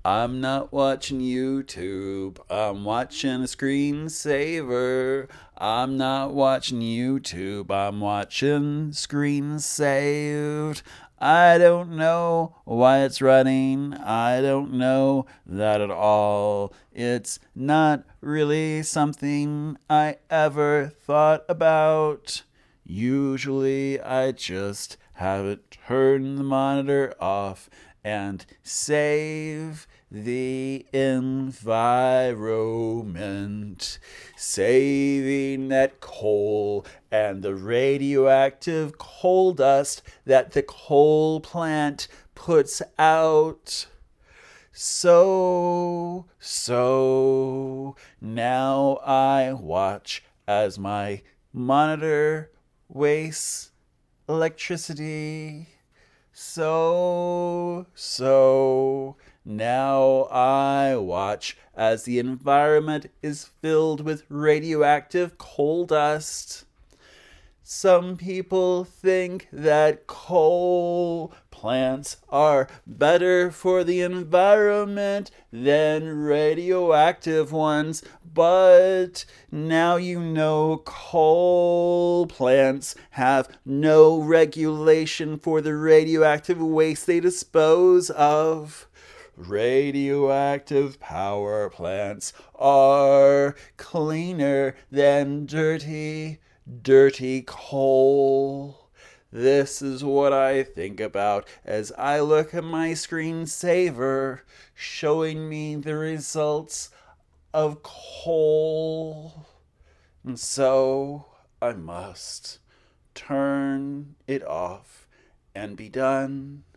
I'm not watching YouTube. I'm watching a screensaver. I'm not watching YouTube. I'm watching screen saved. I don't know why it's running. I don't know that at all. It's not really something I ever thought about. Usually I just have it turn the monitor off and save the environment, saving that coal and the radioactive coal dust that the coal plant puts out. So now I watch as my monitor wastes electricity. So now I watch as the environment is filled with radioactive coal dust. Some people think that coal plants are better for the environment than radioactive ones, but now you know coal plants have no regulation for the radioactive waste they dispose of. Radioactive power plants are cleaner than dirty coal. This is what I think about as I look at my screensaver showing me the results of coal. And so I must turn it off and be done.